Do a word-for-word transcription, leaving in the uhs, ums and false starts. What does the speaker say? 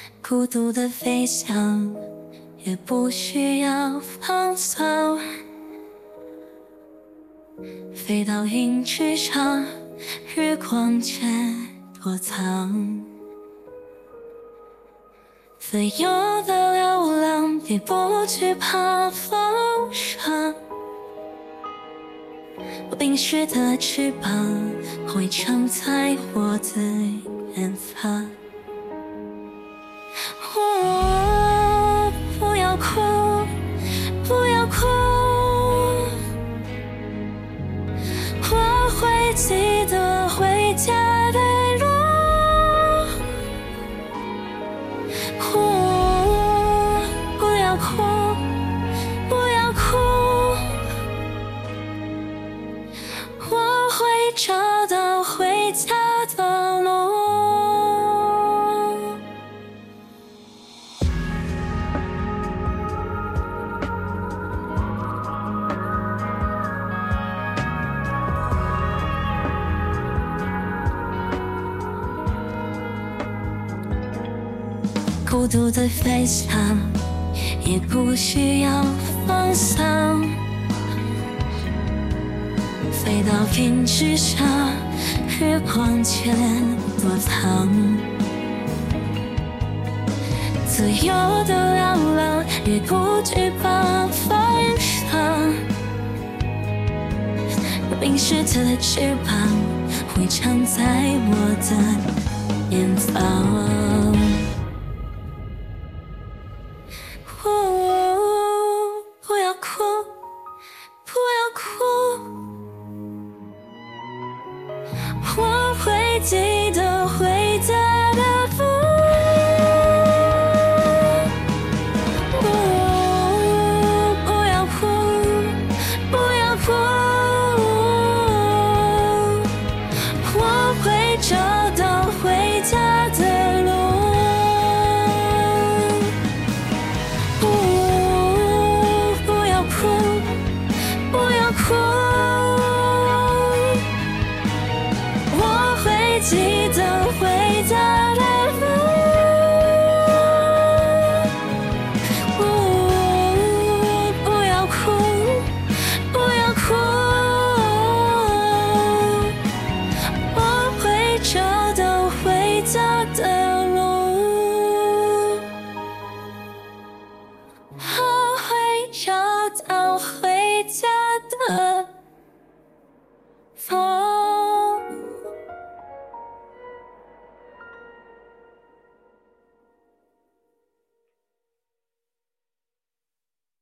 孤独的飞翔，也不需要放松。飞到云之上，日光间躲藏。自由的流浪，也不惧怕风霜。淋湿的翅膀会承载我的远方。哦，不要哭，不要哭，我会记得回家的路。哦，不要哭，不要哭，我会找到回家的路。孤独的飞翔，也不需要放松。飞到云之上，日光间躲藏。自由的流浪，也不惧怕风霜。淋湿的翅膀会承载我的远方。